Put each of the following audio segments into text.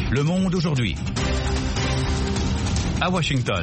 Le Monde aujourd'hui. À Washington.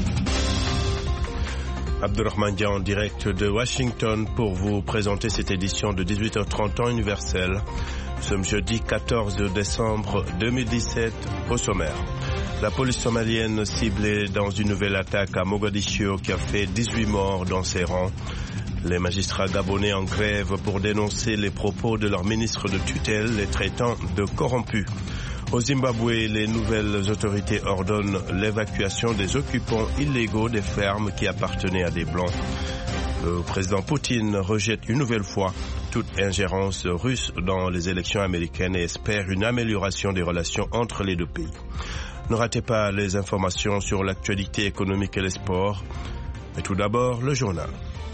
Abdurrahman Dia en direct de Washington pour vous présenter cette édition de 18h30 temps universel. Nous sommes jeudi 14 décembre 2017 au sommaire. La police somalienne ciblée dans une nouvelle attaque à Mogadiscio qui a fait 18 morts dans ses rangs. Les magistrats gabonais en grève pour dénoncer les propos de leur ministre de tutelle, les traitant de corrompus. Au Zimbabwe, les nouvelles autorités ordonnent l'évacuation des occupants illégaux des fermes qui appartenaient à des Blancs. Le président Poutine rejette une nouvelle fois toute ingérence russe dans les élections américaines et espère une amélioration des relations entre les deux pays. Ne ratez pas les informations sur l'actualité économique et les sports. Mais tout d'abord, le journal.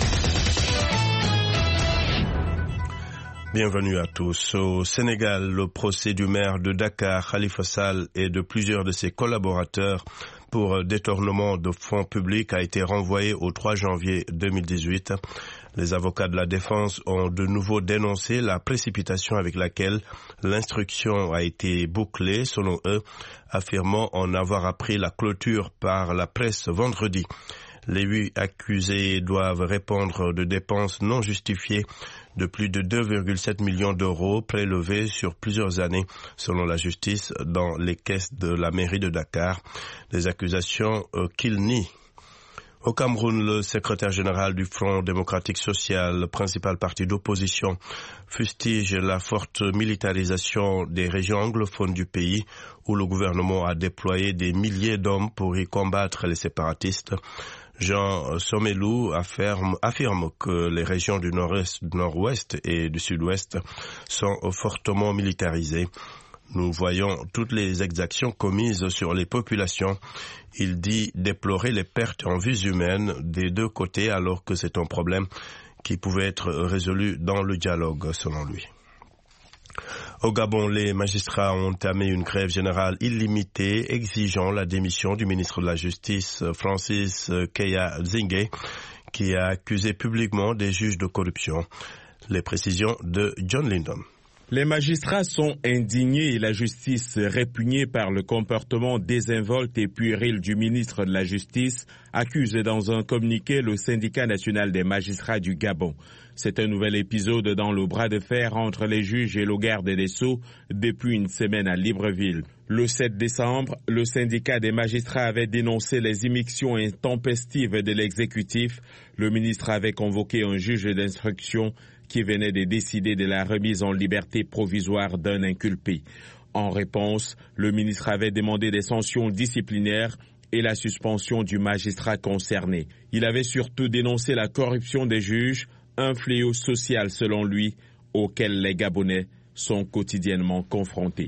Bienvenue à tous. Au Sénégal, le procès du maire de Dakar, Khalifa Sall, et de plusieurs de ses collaborateurs pour détournement de fonds publics a été renvoyé au 3 janvier 2018. Les avocats de la défense ont de nouveau dénoncé la précipitation avec laquelle l'instruction a été bouclée, selon eux, affirmant en avoir appris la clôture par la presse vendredi. Les 8 accusés doivent répondre de dépenses non justifiées de plus de 2,7 millions d'euros prélevés sur plusieurs années, selon la justice, dans les caisses de la mairie de Dakar. Des accusations qu'ils nient. Au Cameroun, le secrétaire général du Front démocratique social, le principal parti d'opposition, fustige la forte militarisation des régions anglophones du pays, où le gouvernement a déployé des milliers d'hommes pour y combattre les séparatistes. Jean Somelou affirme que les régions du nord-est, du nord-ouest et du sud-ouest sont fortement militarisées. Nous voyons toutes les exactions commises sur les populations. Il dit déplorer les pertes en vies humaines des deux côtés alors que c'est un problème qui pouvait être résolu dans le dialogue, selon lui. Au Gabon, les magistrats ont entamé une grève générale illimitée exigeant la démission du ministre de la Justice, Francis Keya Zingue, qui a accusé publiquement des juges de corruption. Les précisions de John Lyndon. Les magistrats sont indignés et la justice répugnée par le comportement désinvolte et puéril du ministre de la Justice, accuse dans un communiqué le syndicat national des magistrats du Gabon. C'est un nouvel épisode dans le bras de fer entre les juges et le garde des Sceaux depuis une semaine à Libreville. Le 7 décembre, le syndicat des magistrats avait dénoncé les immixtions intempestives de l'exécutif. Le ministre avait convoqué un juge d'instruction qui venait de décider de la remise en liberté provisoire d'un inculpé. En réponse, le ministre avait demandé des sanctions disciplinaires et la suspension du magistrat concerné. Il avait surtout dénoncé la corruption des juges, un fléau social selon lui, auquel les Gabonais sont quotidiennement confrontés.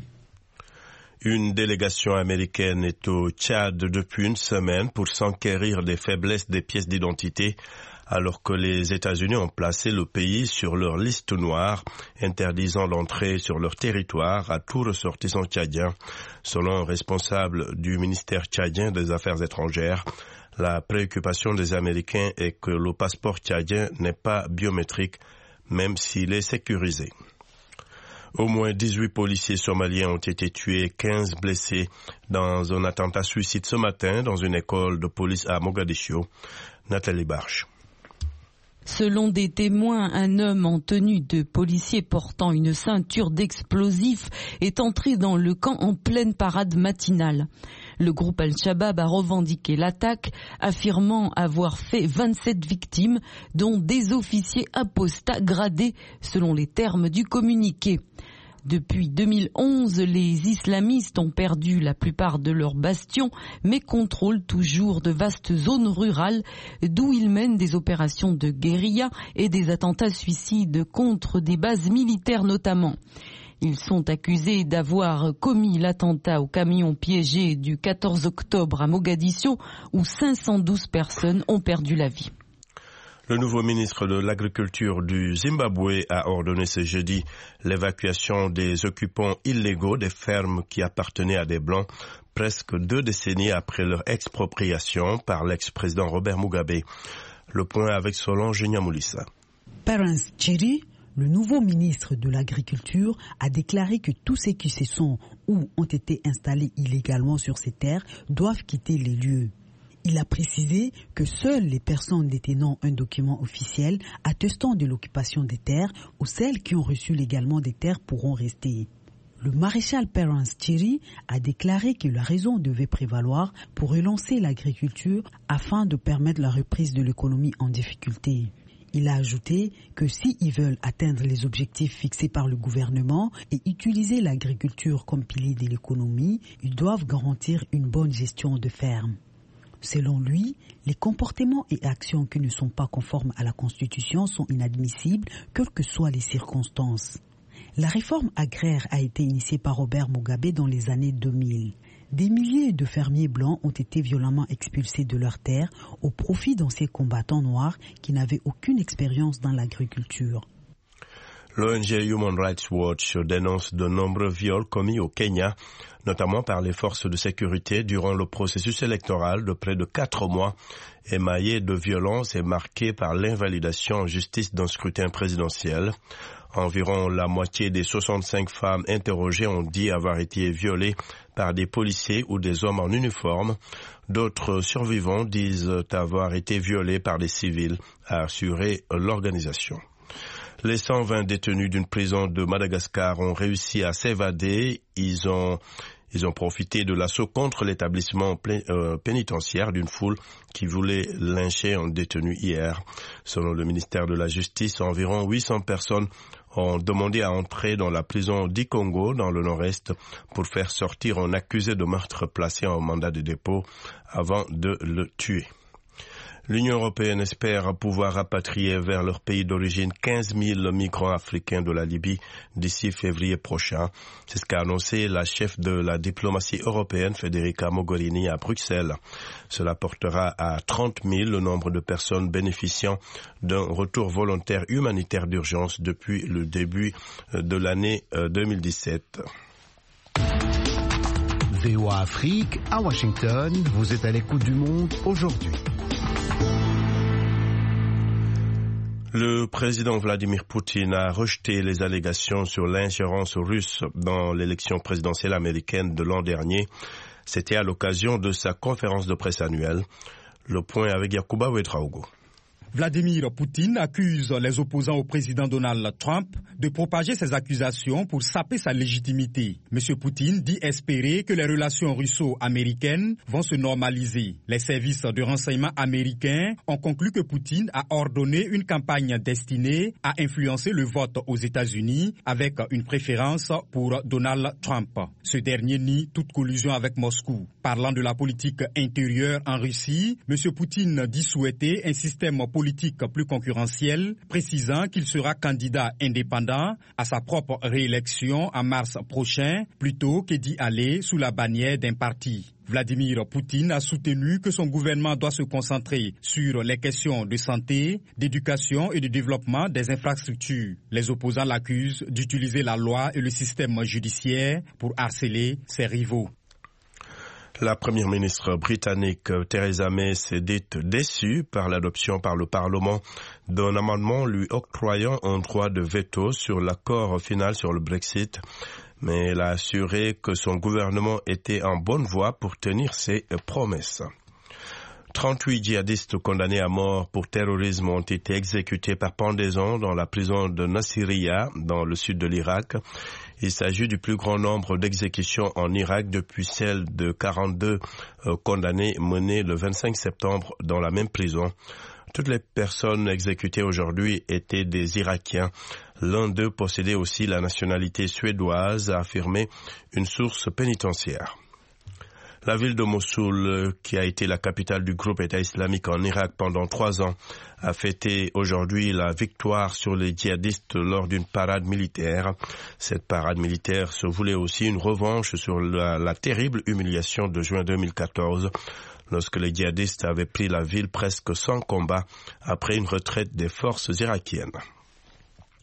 Une délégation américaine est au Tchad depuis une semaine pour s'enquérir des faiblesses des pièces d'identité, alors que les États-Unis ont placé le pays sur leur liste noire, interdisant l'entrée sur leur territoire à tout ressortissant tchadien. Selon un responsable du ministère tchadien des Affaires étrangères, la préoccupation des Américains est que le passeport tchadien n'est pas biométrique, même s'il est sécurisé. Au moins 18 policiers somaliens ont été tués, 15 blessés dans un attentat suicide ce matin dans une école de police à Mogadiscio. Nathalie Barche. Selon des témoins, un homme en tenue de policier portant une ceinture d'explosifs est entré dans le camp en pleine parade matinale. Le groupe Al-Shabaab a revendiqué l'attaque, affirmant avoir fait 27 victimes, dont des officiers apostats gradés, selon les termes du communiqué. Depuis 2011, les islamistes ont perdu la plupart de leurs bastions, mais contrôlent toujours de vastes zones rurales, d'où ils mènent des opérations de guérilla et des attentats suicides contre des bases militaires notamment. Ils sont accusés d'avoir commis l'attentat au camion piégé du 14 octobre à Mogadiscio, où 512 personnes ont perdu la vie. Le nouveau ministre de l'Agriculture du Zimbabwe a ordonné ce jeudi l'évacuation des occupants illégaux des fermes qui appartenaient à des Blancs, presque 2 décennies après leur expropriation par l'ex-président Robert Mugabe. Le point avec Solange Nyamulissa. Parence Chiri, Le nouveau ministre de l'Agriculture a déclaré que tous ceux qui se sont ou ont été installés illégalement sur ces terres doivent quitter les lieux. Il a précisé que seules les personnes détenant un document officiel attestant de l'occupation des terres ou celles qui ont reçu légalement des terres pourront rester. Le maréchal Perrance Thierry a déclaré que la raison devait prévaloir pour relancer l'agriculture afin de permettre la reprise de l'économie en difficulté. Il a ajouté que s'ils veulent atteindre les objectifs fixés par le gouvernement et utiliser l'agriculture comme pilier de l'économie, ils doivent garantir une bonne gestion de ferme. Selon lui, les comportements et actions qui ne sont pas conformes à la Constitution sont inadmissibles, quelles que soient les circonstances. La réforme agraire a été initiée par Robert Mugabe dans les années 2000. Des milliers de fermiers blancs ont été violemment expulsés de leurs terres au profit d'anciens combattants noirs qui n'avaient aucune expérience dans l'agriculture. L'ONG Human Rights Watch dénonce de nombreux viols commis au Kenya, notamment par les forces de sécurité durant le processus électoral de près de 4 mois, émaillé de violence et marqué par l'invalidation en justice d'un scrutin présidentiel. Environ la moitié des 65 femmes interrogées ont dit avoir été violées par des policiers ou des hommes en uniforme. D'autres survivants disent avoir été violés par des civils, a assuré l'organisation. Les 120 détenus d'une prison de Madagascar ont réussi à s'évader. Ils ont profité de l'assaut contre l'établissement pénitentiaire d'une foule qui voulait lyncher un détenu hier. Selon le ministère de la Justice, environ 800 personnes ont demandé à entrer dans la prison d'Ikongo, dans le nord-est, pour faire sortir un accusé de meurtre placé en mandat de dépôt avant de le tuer. L'Union européenne espère pouvoir rapatrier vers leur pays d'origine 15 000 migrants africains de la Libye d'ici février prochain. C'est ce qu'a annoncé la chef de la diplomatie européenne, Federica Mogherini, à Bruxelles. Cela portera à 30 000 le nombre de personnes bénéficiant d'un retour volontaire humanitaire d'urgence depuis le début de l'année 2017. VOA Afrique, à Washington, vous êtes à l'écoute du monde aujourd'hui. Le président Vladimir Poutine a rejeté les allégations sur l'ingérence russe dans l'élection présidentielle américaine de l'an dernier. C'était à l'occasion de sa conférence de presse annuelle. Le point avec Yacouba Ouedraogo. Vladimir Poutine accuse les opposants au président Donald Trump de propager ces accusations pour saper sa légitimité. M. Poutine dit espérer que les relations russo-américaines vont se normaliser. Les services de renseignement américains ont conclu que Poutine a ordonné une campagne destinée à influencer le vote aux États-Unis avec une préférence pour Donald Trump. Ce dernier nie toute collusion avec Moscou. Parlant de la politique intérieure en Russie, M. Poutine dit souhaiter un système politique plus concurrentiel, précisant qu'il sera candidat indépendant à sa propre réélection en mars prochain, plutôt que d'y aller sous la bannière d'un parti. Vladimir Poutine a soutenu que son gouvernement doit se concentrer sur les questions de santé, d'éducation et de développement des infrastructures. Les opposants l'accusent d'utiliser la loi et le système judiciaire pour harceler ses rivaux. La première ministre britannique Theresa May s'est dite déçue par l'adoption par le Parlement d'un amendement lui octroyant un droit de veto sur l'accord final sur le Brexit. Mais elle a assuré que son gouvernement était en bonne voie pour tenir ses promesses. 38 djihadistes condamnés à mort pour terrorisme ont été exécutés par pendaison dans la prison de Nasiriyah, dans le sud de l'Irak. Il s'agit du plus grand nombre d'exécutions en Irak depuis celle de 42 condamnés menés le 25 septembre dans la même prison. Toutes les personnes exécutées aujourd'hui étaient des Irakiens. L'un d'eux possédait aussi la nationalité suédoise, a affirmé une source pénitentiaire. La ville de Mossoul, qui a été la capitale du groupe État islamique en Irak pendant 3 ans, a fêté aujourd'hui la victoire sur les djihadistes lors d'une parade militaire. Cette parade militaire se voulait aussi une revanche sur la terrible humiliation de juin 2014, lorsque les djihadistes avaient pris la ville presque sans combat après une retraite des forces irakiennes.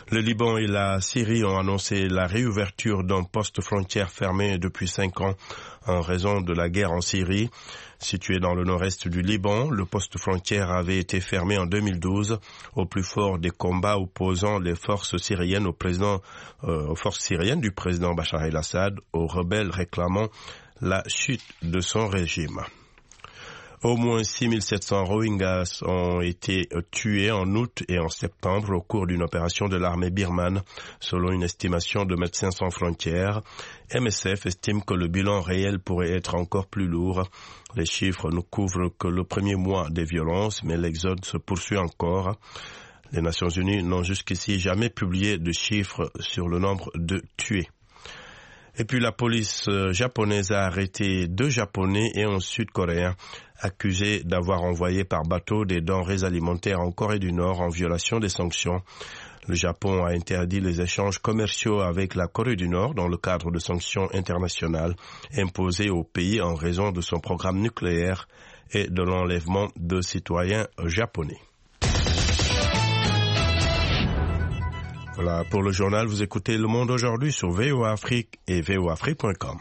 Le Liban et la Syrie ont annoncé la réouverture d'un poste frontière fermé depuis 5 ans en raison de la guerre en Syrie. Situé dans le nord-est du Liban, le poste frontière avait été fermé en 2012 au plus fort des combats opposant les forces syriennes aux forces syriennes du président Bachar el-Assad, aux rebelles réclamant la chute de son régime. Au moins 6700 Rohingyas ont été tués en août et en septembre au cours d'une opération de l'armée birmane, selon une estimation de Médecins sans frontières. MSF estime que le bilan réel pourrait être encore plus lourd. Les chiffres ne couvrent que le premier mois des violences, mais l'exode se poursuit encore. Les Nations Unies n'ont jusqu'ici jamais publié de chiffres sur le nombre de tués. Et puis la police japonaise a arrêté 2 Japonais et un Sud-Coréen accusés d'avoir envoyé par bateau des denrées alimentaires en Corée du Nord en violation des sanctions. Le Japon a interdit les échanges commerciaux avec la Corée du Nord dans le cadre de sanctions internationales imposées au pays en raison de son programme nucléaire et de l'enlèvement de citoyens japonais. Voilà, pour le journal, vous écoutez Le Monde aujourd'hui sur VOA Afrique et voaafrique.com.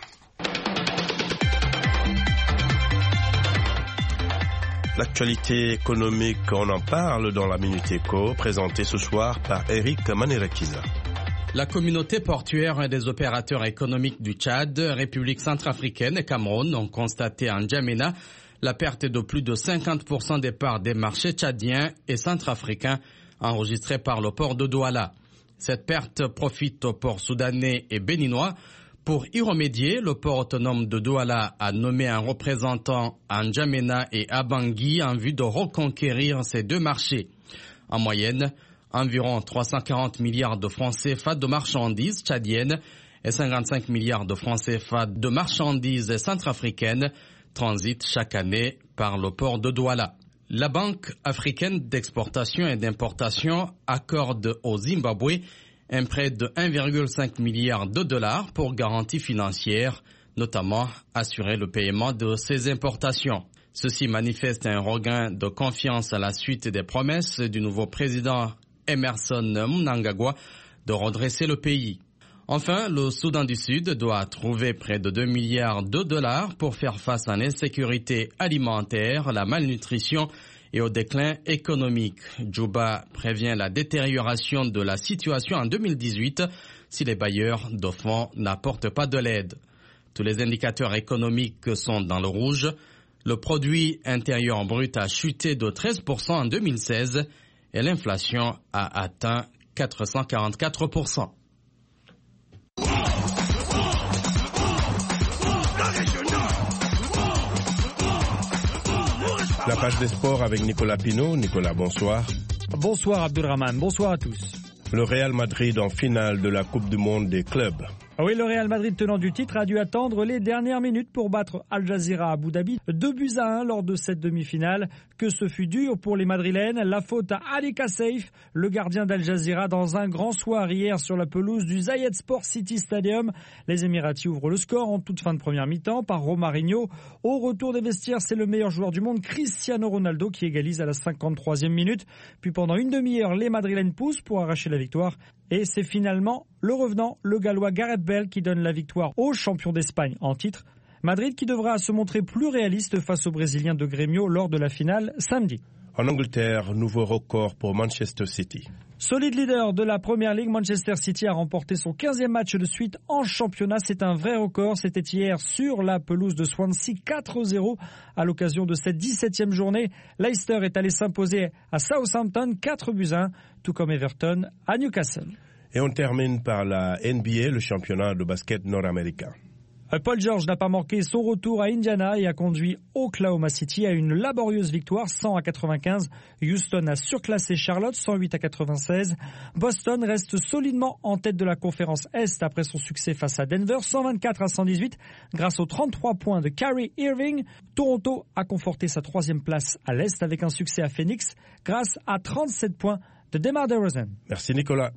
L'actualité économique, on en parle dans la Minute Éco, présentée ce soir par Eric Manirekiza. La communauté portuaire et des opérateurs économiques du Tchad, République centrafricaine et Cameroun ont constaté en N'Djamena la perte de plus de 50% des parts des marchés tchadiens et centrafricains enregistrés par le port de Douala. Cette perte profite aux ports soudanais et béninois. Pour y remédier, le port autonome de Douala a nommé un représentant à N'Djamena et à Bangui en vue de reconquérir ces 2 marchés. En moyenne, environ 340 milliards de francs CFA de marchandises tchadiennes et 55 milliards de francs CFA de marchandises centrafricaines transitent chaque année par le port de Douala. La Banque africaine d'exportation et d'importation accorde au Zimbabwe un prêt de 1,5 milliard de dollars pour garantie financière, notamment assurer le paiement de ses importations. Ceci manifeste un regain de confiance à la suite des promesses du nouveau président Emerson Mnangagwa de redresser le pays. Enfin, le Soudan du Sud doit trouver près de 2 milliards de dollars pour faire face à l'insécurité alimentaire, la malnutrition et au déclin économique. Djouba prévient la détérioration de la situation en 2018 si les bailleurs de fonds n'apportent pas de l'aide. Tous les indicateurs économiques sont dans le rouge. Le produit intérieur brut a chuté de 13% en 2016 et l'inflation a atteint 444%. La page des sports avec Nicolas Pinault. Nicolas, bonsoir. Bonsoir Abdelrahman, bonsoir à tous. Le Real Madrid en finale de la Coupe du Monde des clubs. Oui, le Real Madrid, tenant du titre, a dû attendre les dernières minutes pour battre Al Jazeera à Abu Dhabi 2-1 lors de cette demi-finale. Que ce fut dur pour les Madrilènes. La faute à Ali Kassaif, le gardien d'Al Jazeera, dans un grand soir hier sur la pelouse du Zayed Sport City Stadium. Les Émiratis ouvrent le score en toute fin de première mi-temps par Romarinho. Au retour des vestiaires, c'est le meilleur joueur du monde, Cristiano Ronaldo, qui égalise à la 53e minute. Puis pendant une demi-heure, les Madrilènes poussent pour arracher la victoire. Et c'est finalement le revenant, le Gallois Gareth Bale, qui donne la victoire aux champions d'Espagne en titre. Madrid qui devra se montrer plus réaliste face aux Brésiliens de Grêmio lors de la finale samedi. En Angleterre, nouveau record pour Manchester City. Solide leader de la Premier League, Manchester City a remporté son 15e match de suite en championnat. C'est un vrai record. C'était hier sur la pelouse de Swansea 4-0 à l'occasion de cette 17e journée. Leicester est allé s'imposer à Southampton 4-1, tout comme Everton à Newcastle. Et on termine par la NBA, le championnat de basket nord-américain. Paul George n'a pas manqué son retour à Indiana et a conduit Oklahoma City à une laborieuse victoire 100-95. Houston a surclassé Charlotte 108-96. Boston reste solidement en tête de la conférence Est après son succès face à Denver 124-118 grâce aux 33 points de Kyrie Irving. Toronto a conforté sa 3e place à l'Est avec un succès à Phoenix grâce à 37 points de DeMar DeRozan. Merci Nicolas.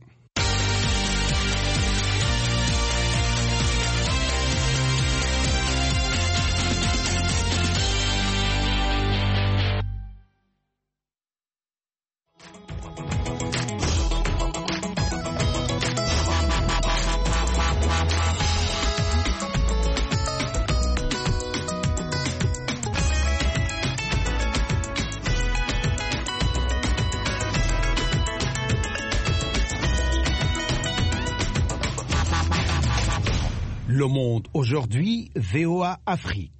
Le Monde aujourd'hui, VOA Afrique.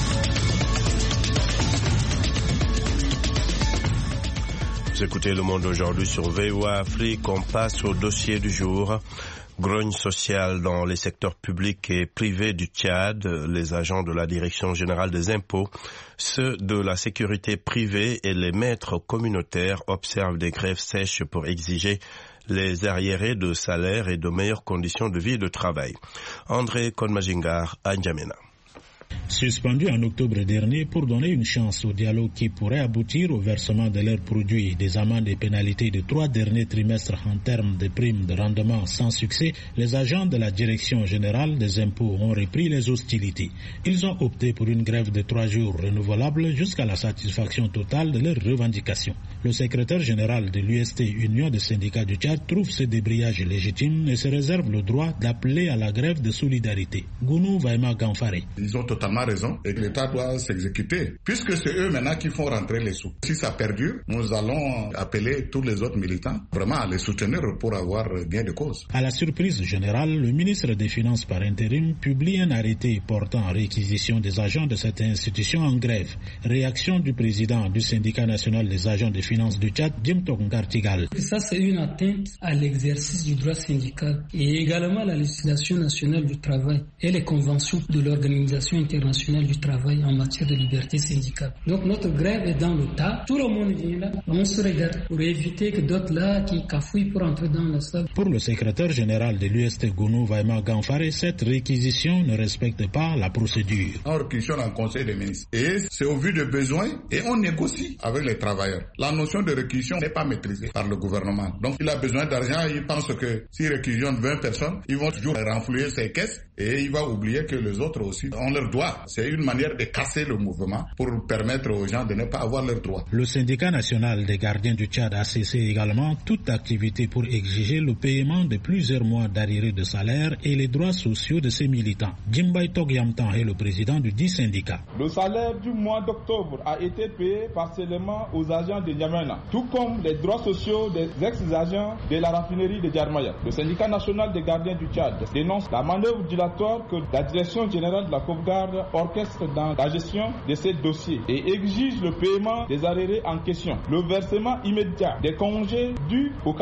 Vous écoutez Le Monde aujourd'hui sur VOA Afrique. On passe au dossier du jour. Grogne sociale dans les secteurs publics et privés du Tchad. Les agents de la Direction générale des impôts, ceux de la sécurité privée et les maîtres communautaires observent des grèves sèches pour exiger les arriérés de salaire et de meilleures conditions de vie et de travail. André Konmajingar à N'Djamena. Suspendus en octobre dernier pour donner une chance au dialogue qui pourrait aboutir au versement de leurs produits, des amendes et pénalités de 3 derniers trimestres en termes de primes de rendement sans succès, les agents de la Direction générale des impôts ont repris les hostilités. Ils ont opté pour une grève de 3 jours renouvelable jusqu'à la satisfaction totale de leurs revendications. Le secrétaire général de l'UST, Union des syndicats du Tchad, trouve ce débrayage légitime et se réserve le droit d'appeler à la grève de solidarité. Gounou Vaima Gamfare. Ils ont totalement raison et que l'État doit s'exécuter puisque c'est eux maintenant qui font rentrer les sous. Si ça perdure, nous allons appeler tous les autres militants vraiment à les soutenir pour avoir gain de cause. À la surprise générale, le ministre des Finances par intérim publie un arrêté portant réquisition des agents de cette institution en grève. Réaction du président du syndicat national des agents des finances du Tchad, Jim Tongartigal. Ça, c'est une atteinte à l'exercice du droit syndical et également à la législation nationale du travail et les conventions de l'Organisation internationale du travail en matière de liberté syndicale. Donc notre grève est dans le tas. Tout le monde vient là. On se regarde pour éviter que d'autres là qui cafouillent pour entrer dans la salle. Pour le secrétaire général de l'UST Gounou Vaima Gamfare, cette réquisition ne respecte pas la procédure. On réquisitionne en conseil des ministres et c'est au vu des besoins et on négocie avec les travailleurs. La notion de réquisition n'est pas maîtrisée par le gouvernement. Donc il a besoin d'argent, il pense que s'il réquisitionne 20 personnes, ils vont toujours renflouer ses caisses et il va oublier que les autres aussi ont leurs droits. C'est une manière de casser le mouvement pour permettre aux gens de ne pas avoir leurs droits. Le syndicat national des gardiens du Tchad a cessé également toute activité pour exiger le paiement de plusieurs mois d'arriérés de salaire et les droits sociaux de ses militants. Djimbay Togyamtan est le président du dit syndicat. Le salaire du mois d'octobre a été payé partiellement aux agents de N'Djamena, tout comme les droits sociaux des ex-agents de la raffinerie de Djarmaya. Le syndicat national des gardiens du Tchad dénonce la manœuvre dilatoire que la Direction générale de la sauvegarde orchestre dans la gestion de ces dossiers et exige le paiement des arriérés en question, le versement immédiat des congés dus aux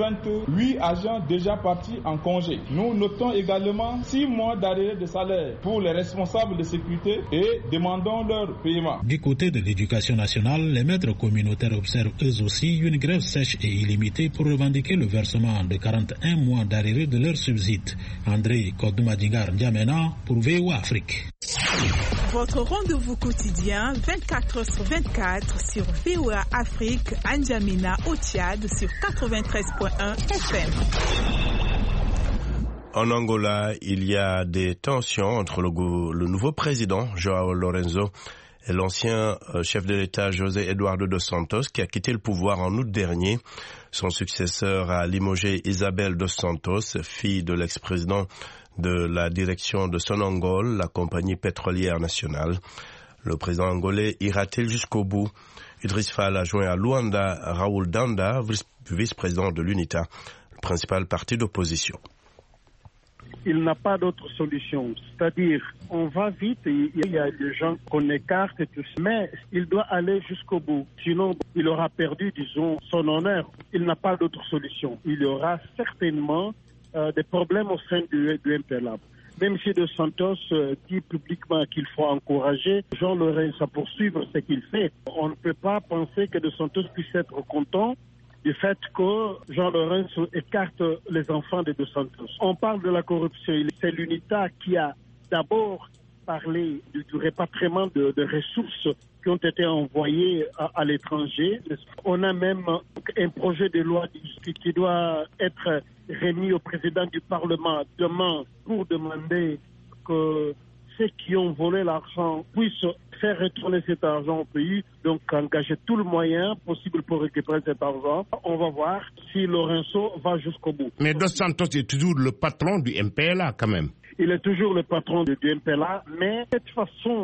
88 agents déjà partis en congé. Nous notons également 6 mois d'arriérés de salaire pour les responsables de sécurité et demandons leur paiement. Du côté de l'éducation nationale, les maîtres communautaires observent eux aussi une grève sèche et illimitée pour revendiquer le versement de 41 mois d'arriérés de leurs subsides. André Kodoumadingar N'Djamena pour VOA Afrique. Votre rendez-vous quotidien 24/24 sur VOA Afrique, N'Djamena au Tchad sur 93.1 FM. En Angola, il y a des tensions entre le nouveau président, João Lourenço, et l'ancien chef de l'État, José Eduardo dos Santos, qui a quitté le pouvoir en août dernier. Son successeur a limogé Isabel dos Santos, fille de l'ex-président de la direction de Sonangol, la compagnie pétrolière nationale. Le président angolais ira-t-il jusqu'au bout? Idriss Fall a joint à Luanda Raoul Danda, vice-président de l'UNITA, le principal parti d'opposition. Il n'a pas d'autre solution. C'est-à-dire, on va vite, il y a des gens qu'on écarte et tout ça, mais il doit aller jusqu'au bout. Sinon, il aura perdu, disons, son honneur. Il n'a pas d'autre solution. Il y aura certainement des problèmes au sein du MPLA. Même si Dos Santos dit publiquement qu'il faut encourager João Lourenço à poursuivre ce qu'il fait, on ne peut pas penser que Dos Santos puisse être content du fait que João Lourenço écarte les enfants de Dos Santos. On parle de la corruption. C'est l'UNITA qui a d'abord parlé du repatriement de ressources qui ont été envoyées à l'étranger. On a même un projet de loi qui doit être remis au président du Parlement demain pour demander que ceux qui ont volé l'argent puissent faire retourner cet argent au pays, donc engager tout le moyen possible pour récupérer cet argent. On va voir si Lourenço va jusqu'au bout. Mais Dos Santos est toujours le patron du MPLA quand même. Il est toujours le patron du MPLA, mais cette façon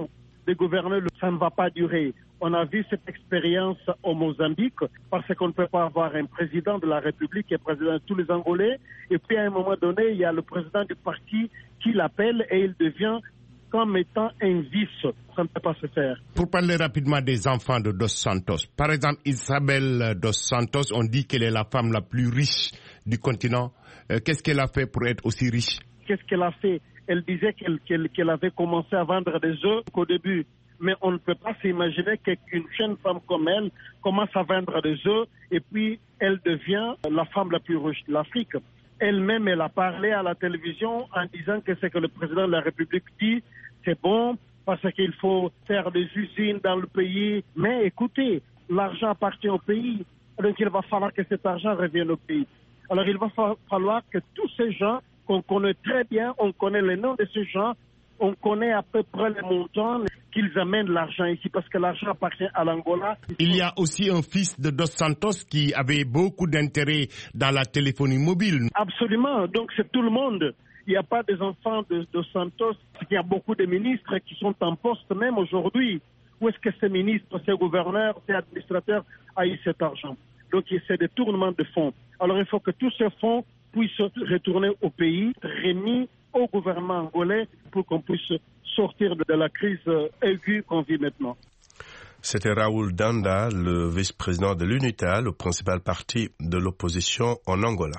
des gouverneurs, ça ne va pas durer. On a vu cette expérience au Mozambique parce qu'on ne peut pas avoir un président de la République et président de tous les Angolais. Et puis à un moment donné, il y a le président du parti qui l'appelle et il devient comme étant un vice. Ça ne peut pas se faire. Pour parler rapidement des enfants de Dos Santos, par exemple Isabel Dos Santos, on dit qu'elle est la femme la plus riche du continent. Qu'est-ce qu'elle a fait pour être aussi riche? Qu'est-ce qu'elle a fait? Elle disait qu'elle avait commencé à vendre des œufs au début. Mais on ne peut pas s'imaginer qu'une jeune femme comme elle commence à vendre des œufs et puis elle devient la femme la plus riche de l'Afrique. Elle-même, elle a parlé à la télévision en disant que ce que le président de la République dit, c'est bon parce qu'il faut faire des usines dans le pays. Mais écoutez, l'argent appartient au pays, donc il va falloir que cet argent revienne au pays. Alors il va falloir que tous ces gens qu'on connaît très bien, on connaît les noms de ces gens, on connaît à peu près les montants qu'ils amènent l'argent ici, parce que l'argent appartient à l'Angola. Il y a aussi un fils de Dos Santos qui avait beaucoup d'intérêt dans la téléphonie mobile. Absolument, donc c'est tout le monde. Il n'y a pas des enfants de Dos Santos. Il y a beaucoup de ministres qui sont en poste même aujourd'hui. Où est-ce que ces ministres, ces gouverneurs, ces administrateurs aillent cet argent? Donc c'est des tournements de fonds. Alors il faut que tous ces fonds puissent retourner au pays, remis au gouvernement angolais pour qu'on puisse sortir de la crise aiguë qu'on vit maintenant. C'était Raoul Danda, le vice-président de l'UNITA, le principal parti de l'opposition en Angola.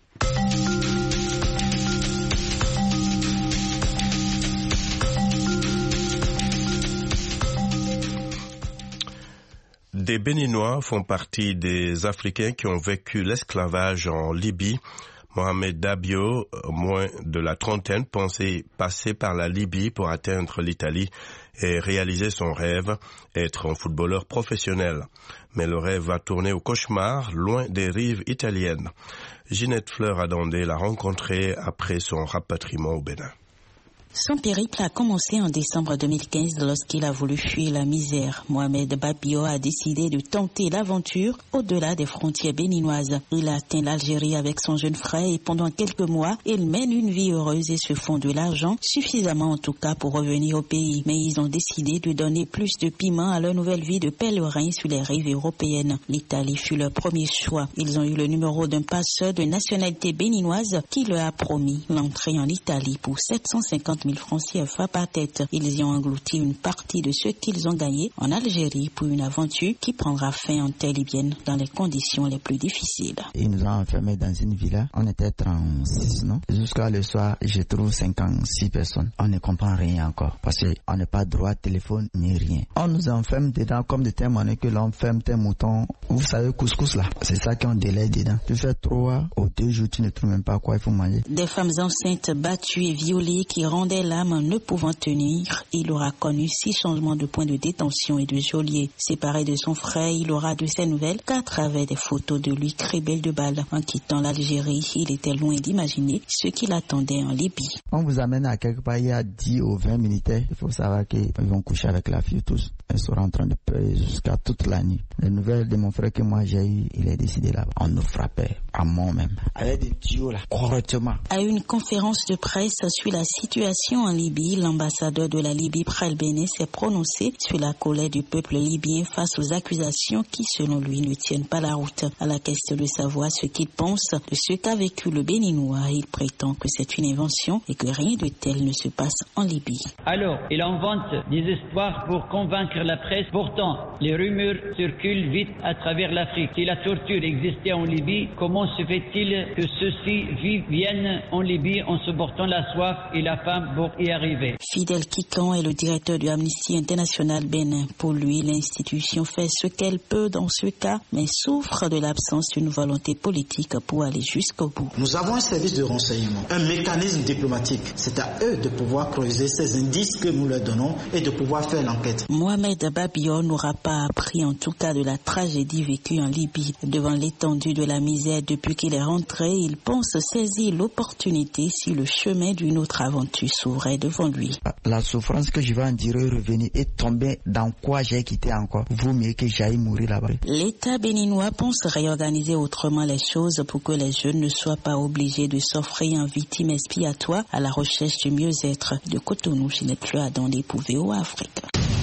Des Béninois font partie des Africains qui ont vécu l'esclavage en Libye. Mohamed Dabio, moins de la trentaine, pensait passer par la Libye pour atteindre l'Italie et réaliser son rêve, être un footballeur professionnel. Mais le rêve va tourner au cauchemar, loin des rives italiennes. Ginette Fleur-Adandé l'a rencontré après son rapatriement au Bénin. Son périple a commencé en décembre 2015 lorsqu'il a voulu fuir la misère. Mohamed Babio a décidé de tenter l'aventure au-delà des frontières béninoises. Il a atteint l'Algérie avec son jeune frère et pendant quelques mois, il mène une vie heureuse et se font de l'argent, suffisamment en tout cas pour revenir au pays. Mais ils ont décidé de donner plus de piment à leur nouvelle vie de pèlerin sur les rives européennes. L'Italie fut leur premier choix. Ils ont eu le numéro d'un passeur de nationalité béninoise qui leur a promis l'entrée en Italie pour 750 000 francs CFA par tête. Ils y ont englouti une partie de ce qu'ils ont gagné en Algérie pour une aventure qui prendra fin en terre libyenne dans les conditions les plus difficiles. Ils nous ont enfermés dans une villa. On était 36, non? Jusqu'à le soir, je trouve 56 personnes. On ne comprend rien encore parce qu'on n'a pas droit de téléphone ni rien. On nous enferme dedans comme de telle manière que l'on ferme tes moutons. Vous savez, couscous là, c'est ça qu'on délaie dedans. Tu fais 3 ou 2 jours, tu ne trouves même pas quoi il faut manger. Des femmes enceintes battues et violées qui rendaient l'âme ne pouvant tenir. Il aura connu 6 changements de point de détention et de geôlier. Séparé de son frère, il aura de ses nouvelles qu'à travers des photos de lui crébel de balles. En quittant l'Algérie, il était loin d'imaginer ce qu'il attendait en Libye. On vous amène à quelque part, il y a 10 ou 20 militaires. Il faut savoir qu'ils vont coucher avec la fille tous. Ils seront en train de pleurer jusqu'à toute la nuit. Les nouvelles de mon frère que moi j'ai eu, il est décidé là-bas. On nous frappait à mort même. Avec des tuyaux là, correctement. À une conférence de presse sur la situation en Libye, l'ambassadeur de la Libye près le Bénin s'est prononcé sur la colère du peuple libyen face aux accusations qui, selon lui, ne tiennent pas la route. À la question de savoir ce qu'il pense de ce qu'a vécu le Béninois, il prétend que c'est une invention et que rien de tel ne se passe en Libye. Alors, il invente des histoires pour convaincre la presse. Pourtant, les rumeurs circulent vite à travers l'Afrique. Si la torture existait en Libye, comment se fait-il que ceux-ci viennent en Libye en supportant la soif et la faim pour y arriver? Fidel Kikan est le directeur du Amnesty International Bénin. Pour lui, l'institution fait ce qu'elle peut dans ce cas, mais souffre de l'absence d'une volonté politique pour aller jusqu'au bout. Nous avons un service de renseignement, un mécanisme diplomatique. C'est à eux de pouvoir creuser ces indices que nous leur donnons et de pouvoir faire l'enquête. Mohamed Babio n'aura pas appris en tout cas de la tragédie vécue en Libye. Devant l'étendue de la misère depuis qu'il est rentré, il pense saisir l'opportunité si le chemin d'une autre aventure s'ouvrait devant lui. La souffrance que je vais endurer revenir et tomber dans quoi j'ai quitté encore. Vaut mieux que j'aille mourir là-bas. L'État béninois pense réorganiser autrement les choses pour que les jeunes ne soient pas obligés de s'offrir en victime expiatoire à la recherche du mieux-être. De Cotonou, je n'ai plus à donner pour VOA Afrique.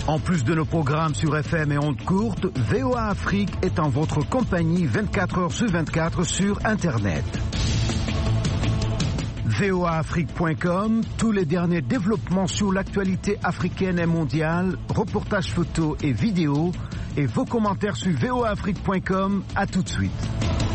En plus de nos programmes sur FM et ondes courtes, VOA Afrique est en votre compagnie 24 heures sur 24 sur Internet. voaafrique.com, tous les derniers développements sur l'actualité africaine et mondiale, reportages photos et vidéos, et vos commentaires sur voaafrique.com. À tout de suite.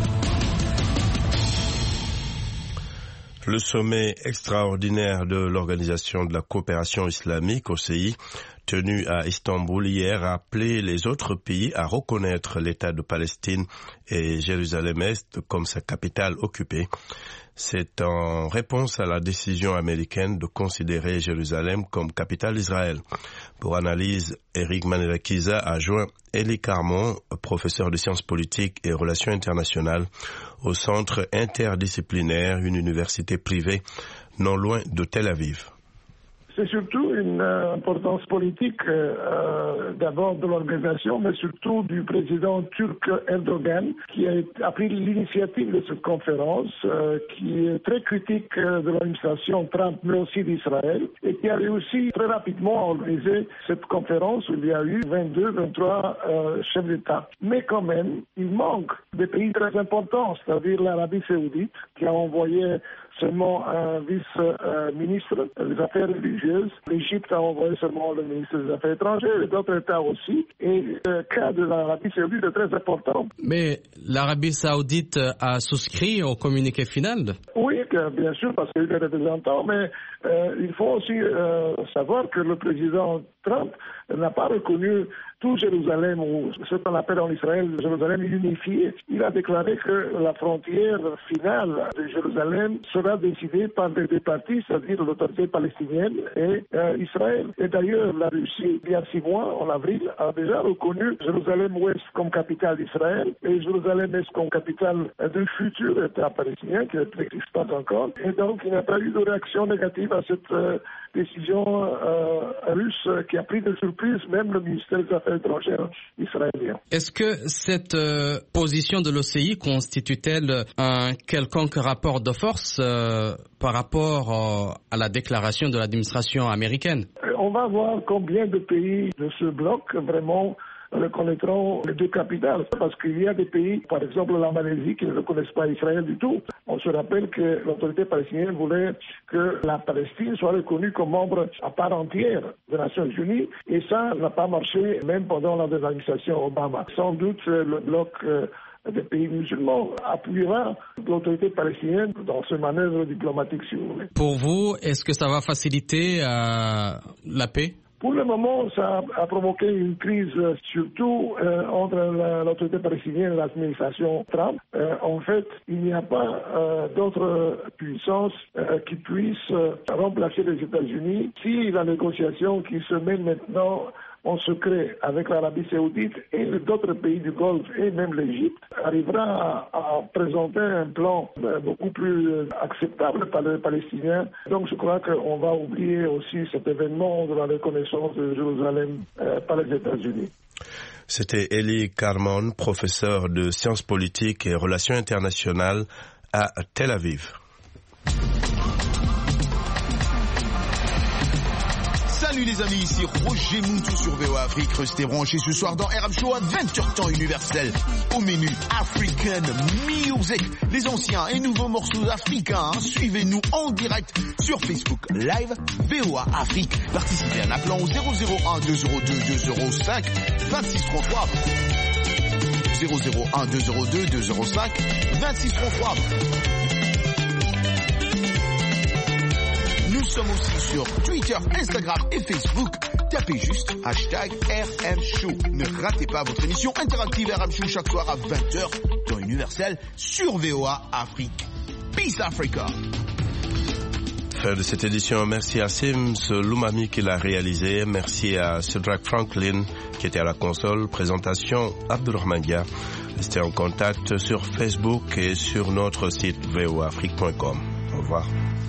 Le sommet extraordinaire de l'Organisation de la coopération islamique, OCI, tenu à Istanbul hier, a appelé les autres pays à reconnaître l'État de Palestine et Jérusalem-Est comme sa capitale occupée. C'est en réponse à la décision américaine de considérer Jérusalem comme capitale d'Israël. Pour analyse, Eric Manelakiza a joint Elie Carmon, professeur de sciences politiques et relations internationales au Centre interdisciplinaire, une université privée non loin de Tel Aviv. C'est surtout une importance politique d'abord de l'organisation, mais surtout du président turc Erdogan, qui a pris l'initiative de cette conférence, qui est très critique de l'administration Trump, mais aussi d'Israël, et qui a réussi très rapidement à organiser cette conférence où il y a eu 23 chefs d'État. Mais quand même, il manque des pays très importants, c'est-à-dire l'Arabie saoudite, qui a envoyé seulement un vice-ministre des Affaires religieuses. L'Égypte a envoyé seulement le ministre des Affaires étrangères et d'autres États aussi. Et le cas de l'Arabie saoudite est très important. Mais l'Arabie saoudite a souscrit au communiqué final? Oui, bien sûr, parce qu'il y a eu des représentants, mais il faut aussi savoir que le président Trump n'a pas reconnu tout Jérusalem, ou ce qu'on appelle en Israël Jérusalem unifié. Il a déclaré que la frontière finale de Jérusalem sera décidée par les deux parties, c'est-à-dire l'autorité palestinienne et Israël. Et d'ailleurs, la Russie, il y a 6 mois, en avril, a déjà reconnu Jérusalem-Ouest comme capitale d'Israël et Jérusalem-Est comme capitale du futur État palestinien, qui n'existe pas encore. Et donc, il n'y a pas eu de réaction négative à cette décision russe qui a pris de surprise même le ministère des Affaires étrangères israélien. Est-ce que cette position de l'OCI constitue-t-elle un quelconque rapport de force par rapport à la déclaration de l'administration américaine? On va voir combien de pays de ce bloc vraiment reconnaîtront les deux capitales, parce qu'il y a des pays, par exemple la Malaisie, qui ne reconnaissent pas Israël du tout. On se rappelle que l'autorité palestinienne voulait que la Palestine soit reconnue comme membre à part entière des Nations Unies, et ça n'a pas marché même pendant l'administration Obama. Sans doute le bloc des pays musulmans appuiera l'autorité palestinienne dans ce manœuvre diplomatique, si vous voulez. Pour vous, est-ce que ça va faciliter la paix? Pour le moment, ça a provoqué une crise surtout entre l'autorité palestinienne et l'administration Trump. En fait, il n'y a pas d'autres puissances qui puissent remplacer les États-Unis si la négociation qui se mène maintenant en secret avec l'Arabie saoudite et d'autres pays du Golfe et même l'Égypte arrivera à présenter un plan beaucoup plus acceptable par les Palestiniens. Donc je crois qu'on va oublier aussi cet événement de la reconnaissance de Jérusalem par les États-Unis. C'était Elie Carmon, professeur de sciences politiques et relations internationales à Tel Aviv. Salut les amis, ici Roger Moutou sur VOA Afrique. Restez branchés ce soir dans RM Show à 20h temps universel. Au menu African Music, les anciens et nouveaux morceaux africains. Suivez-nous en direct sur Facebook Live VOA Afrique. Participez en appelant au 001 202 205 2633. 001 202 205 2633. Nous sommes aussi sur Twitter, Instagram et Facebook. Tapez juste #RMShow. Ne ratez pas votre émission interactive RM Show chaque soir à 20h, temps universel sur VOA Afrique. Peace Africa. Fin de cette édition. Merci à Sims Lumami qui l'a réalisé. Merci à Cedric Franklin qui était à la console. Présentation Abdulrahman Dia. Restez en contact sur Facebook et sur notre site voaafrique.com. Au revoir.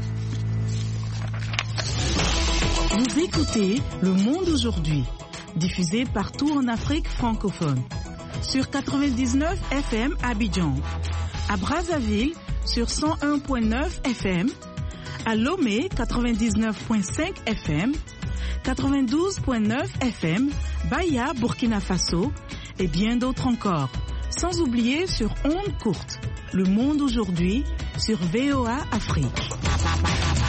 Vous écoutez Le Monde aujourd'hui, diffusé partout en Afrique francophone. Sur 99 FM à Abidjan, à Brazzaville sur 101.9 FM, à Lomé 99.5 FM, 92.9 FM, Baya, Burkina Faso et bien d'autres encore. Sans oublier sur ondes courtes, Le Monde aujourd'hui sur VOA Afrique.